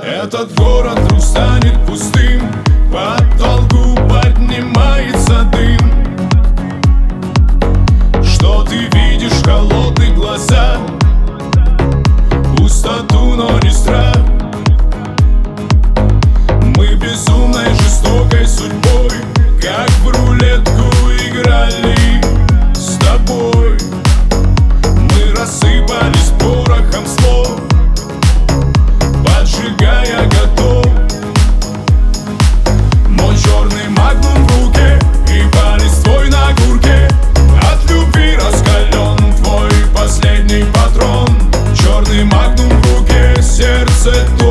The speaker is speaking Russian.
Этот город вдруг станет пустым, по потолку поднимается дым. Что ты видишь в холодных глазах? Пустоту, но не страх. Мы безумной жестокой судьбой, как в рулетку играли с тобой. Мы рассыпались порохом слов, поджигая готов. Мой черный магнум в руке и палец твой на курке. От любви раскален твой последний патрон. Черный магнум в руке, сердце